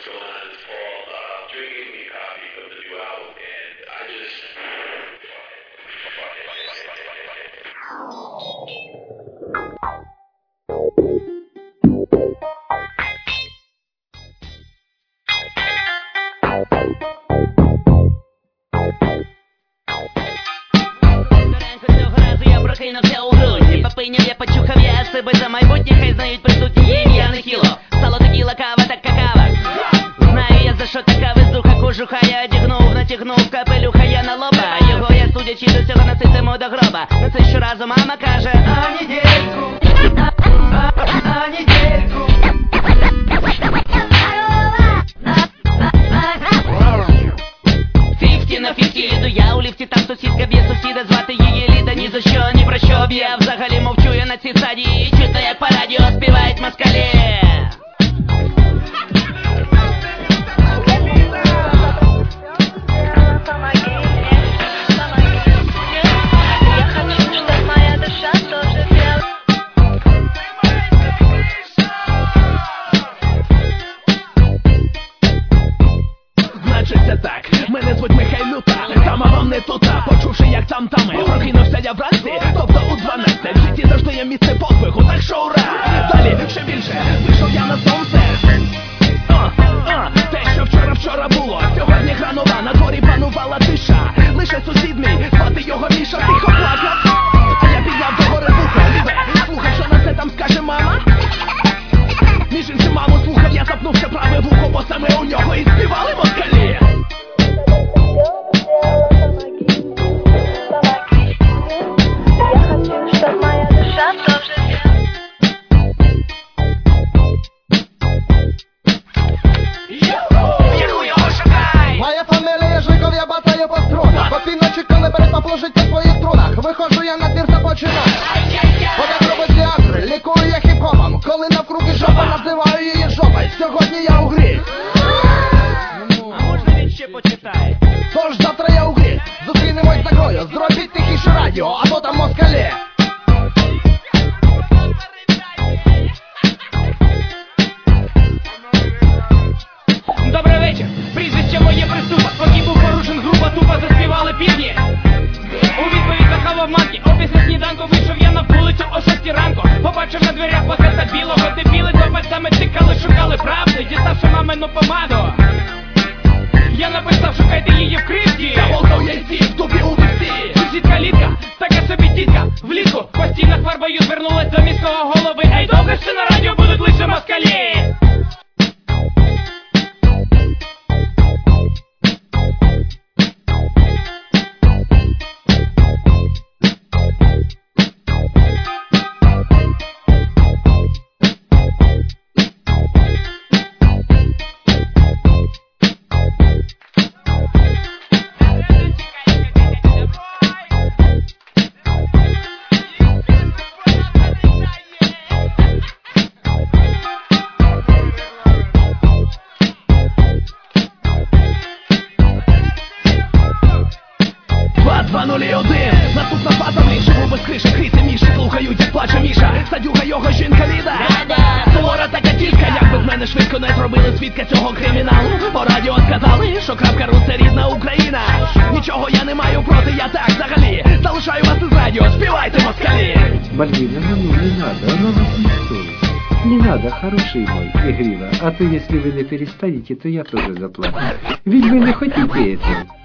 going on this fall. Dre gave me a copy of the new album, and I just... Прокинувся у грудні, попиняв я, почухав я себе за майбутнє, хай знають присутні ім'я не хіло. Стало текіла, кава, така кава. Знаю я, за що така везуха, кожуха я одягнув, натягнув капелюха я на лоба. Його я, судячи до цього, носитиму до гроба. На це щоразу мама каже: а недельку, а недельку. 50 на 50 їду я у ліфті, там сусідка б'є сусіда, звати її Ліда. Ні за що, ні про що б я взагалі мовчу я на цій стадії. Чутно як по радіо співають москалі. Значиться так, мене звуть Михайлюта, сама вам не тута, почувши як там-тами. Прокинувся я вранці, тобто у 12. В житті завжди є місце подвигу, так що ура! Далі ще більше, вийшов я на сонце. Те, що вчора було, сьогодні гранова, на дворі панувала тиша. Лише сусід мій, звати його Міша, тихо плакав. А я підняв догори вухо, ліве, слухав, що на це там скаже мама. Між іншим маму слухав, я запнувся праве вухо, бо саме у нього і співали москалі. Моя фамилия Жиков, я батаю по струнах. Попіночок, коли берет поплужить по своїх струнах. Виходжу я на двір та починаю. Поки робить театр, лікую я хіп-хопом. Коли навкруги жопа, називаю її жопою. Сьогодні я у грі. А можна він ще почитає? Тож завтра я у грі. Зустрінемось за грою. Зробіть тихіше радіо, або там москалі. Добрий вечір, прізвище моє Приступа. Поки був порушен, група тупо заспівали півні. У відповідь на халоманки, о після сніданку вийшов я на вулицю о 6 ранку. Побачив на дверях плаката білого, дебіли до пальцями тикали, шукали правди, діставши мамину помаду. Я написав: шукайте її в крипті. Та волков яйці, в тобі у віксі. Сусідка Лідка, така собі тітка. Влітку по стінах фарбою звернулась до міського голови. Ей, добре, що на радіо будуть лише москалі. Наступна фаза мрій, живу без криші, крийте Міші, слухають, як плаче Міша. Садюга його жінка Ліда. Сувора така тілька, як без мене швидко не зробили свідка цього криміналу. По радіо сказали, що крапка.ру це рідна Україна. Нічого я не маю проти, я так взагалі залишаю вас із радіо, співайте москалі. Блин, ну не надо, оно вас не стоит. Не надо, хороший мой, Игриво, а то если вы не перестанете, то я тоже заплачу. Ведь вы не хотите этого.